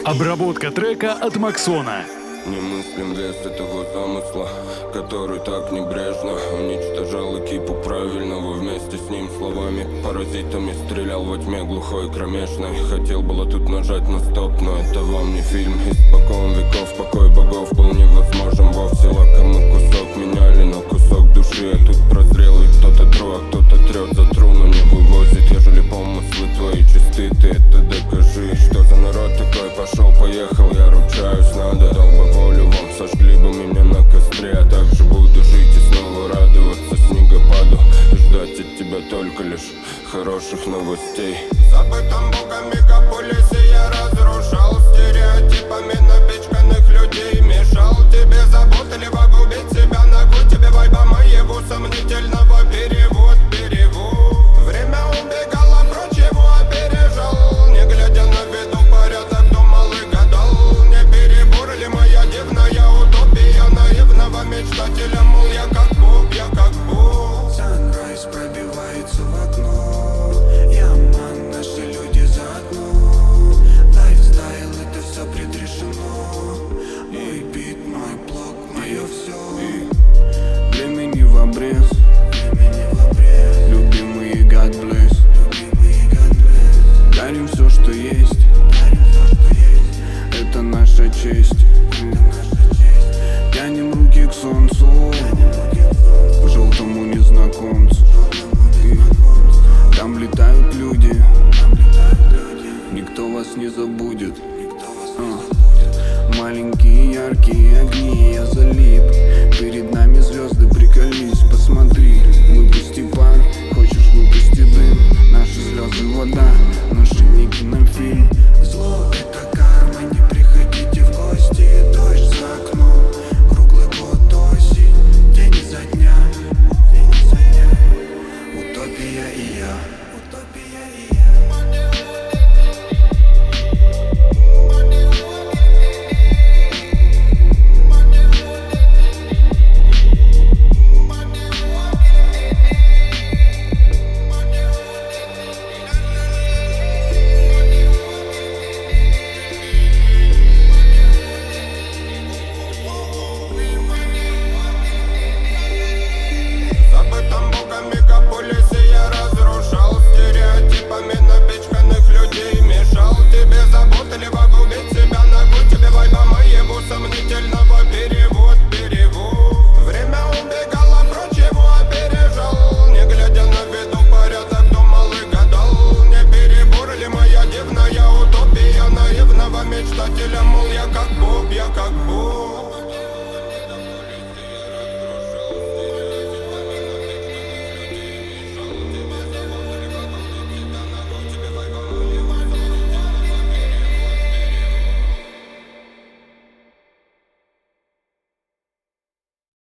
Обработка трека от Максона. Не мыслим вес этого замысла, который так небрежно уничтожал экипу правильного. Вместе с ним словами паразитами стрелял во тьме глухой кромешной. Хотел было тут нажать на стоп, но это вам не фильм. Испокон веков покой богов был невозможен вовсе. Лакомый кусок меняли на кусок души. А тут прозрел и кто-то тру, а кто-то трет за тру, но не вывозит. Ежели помыслы твои чисты, ты это докажи. Что за народ такой? Пошел, поехал, я ручаюсь, надо. Дал бы волю вам, сожгли бы меня на костре. А также буду жить и снова радоваться снегопаду и ждать от тебя только лишь хороших новостей. В забытом богом мегаполисе я разрушал стереотипами напичканных людей. Мешал тебе заботливо губить себя, ногу тебе вайба моего сомнительного перевод. Время убегало прочь, его опережал. Не глядя на виду порядок, думал и гадал. Не перебор ли моя дивная утопия наивного мечтателя? Мол, я как Бог, я как Бог. Sunrise пробивается в окно. Яман, наши люди заодно. Лайфстайл, это все предрешено. Мой бит, мой блог, мое все. Времени в обрез. Любимые God bless. Дарим все, что есть. Это наша честь. Тянем руки к солнцу, к желтому незнакомцу. Там летают люди, никто вас не забудет. Маленькие яркие огни, я залип.